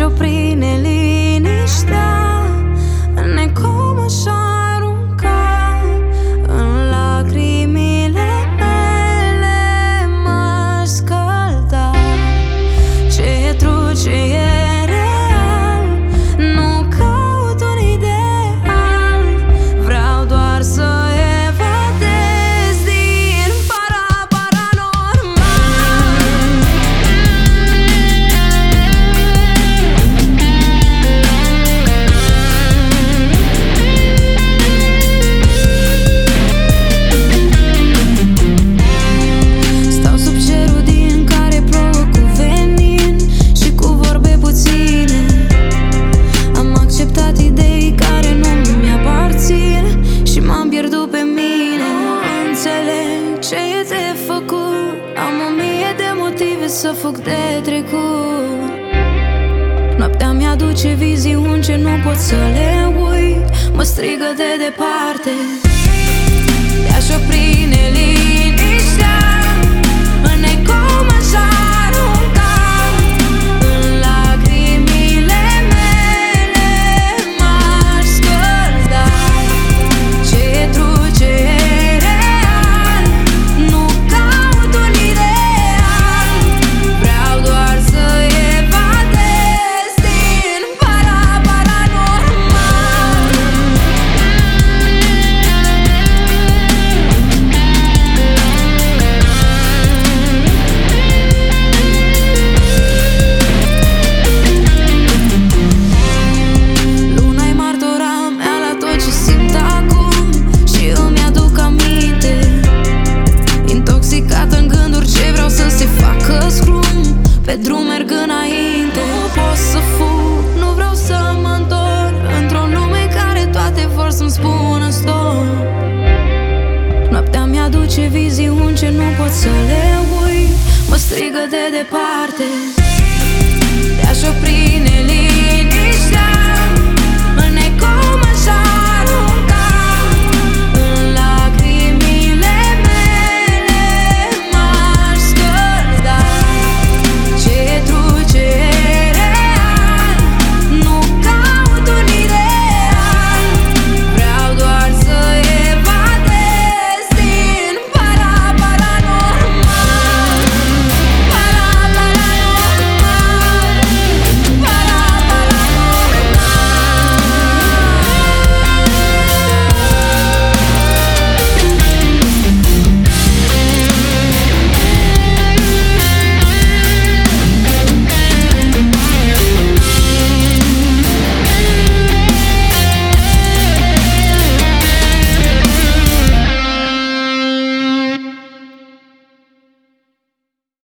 opri neliniștea, necum aș arunca în lacrimile mele, m-aș scălda. Ce e true, ce e real, nu caut un ideal, vreau doar să evadez din paranormal. Stau sub cerul din care plouă cu venin și cu vorbe puține. Am acceptat idei care nu mi-aparțin și m-am pierdut pe mine. Nu înțeleg ce e de făcut, am 1000 de motive să fug de trecut. Noaptea mi-aduce viziuni ce nu pot să le uit, mă strigă de departe. Te-aș opri neliniștea, în ecou m-aș arunca în lacrimile mele, m-aș scălda. Ce e true, ce e real, nu caut un ideal, vreau doar să evadez din paranormal. Luna-i martora mea la tot ce simt acum și îmi aduc aminte. Intoxicată în gânduri ce vreau să se facă scrum, pe drum merg înainte. Nu pot să fug, nu vreau să mă întorc într-o lume care toate vor să-mi spună stop. Noaptea mi-aduce viziuni ce nu pot să le uit, mă strigă de departe. Te-aș opri